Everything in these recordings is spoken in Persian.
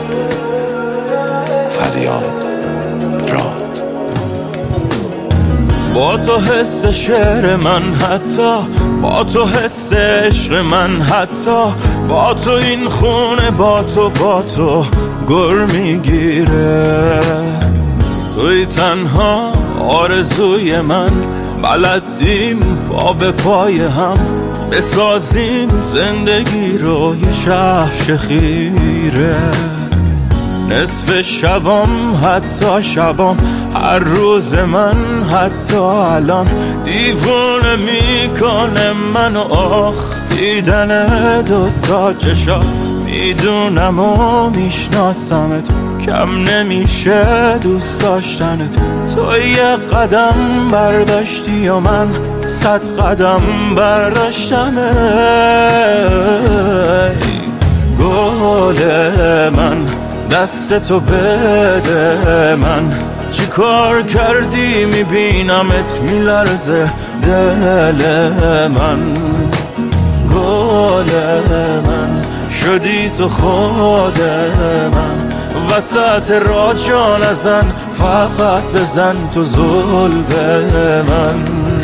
فریاد راد. با تو حس شعر من، حتی با تو حس عشق من، حتی با تو این خونه، با تو گر میگیره. توی تنها آرزوی من، بلدیم پا به پای هم بسازیم زندگی رو یه شهر خیره. نصف شبام، حتی شبام، هر روز من، حتی الان دیوونه میکنه منو. آخ دیدن دوتا چشات، میدونم و میشناسمت، کم نمیشه دوست داشتنت. تو یه قدم برداشتی و من 100 قدم برداشتم. گل من دستتو بده من، چی کار کردی میبینمت میلرزه دل من. گل من شدی تو خود من، وسط راه جا نزن، فقط بزن تو زلف من.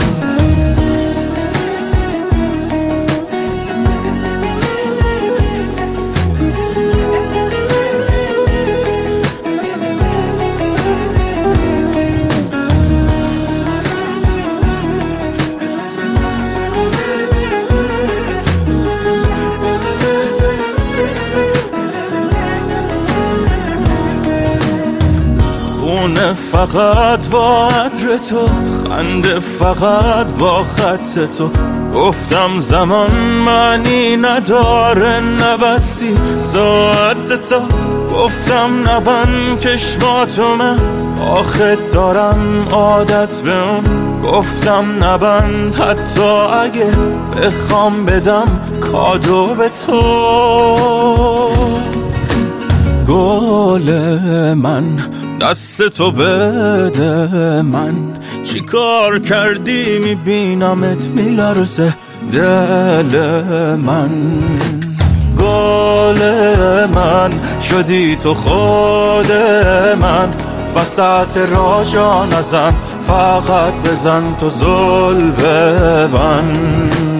خونه فقط با عطر تو، خنده فقط با خط تو. گفتم زمان معنی نداره، نبستی ساعت تو. گفتم نبند چشماتو، من آخه دارم عادت به اون. گفتم نبند حتی اگه بخوام بدم کادو به تو. گل من دستتو بده من، چی کار کردی میبینمت میلرزه دل من. گل من شدی تو خود من، وسط راه جا نزن، فقط بزن تو زلف من.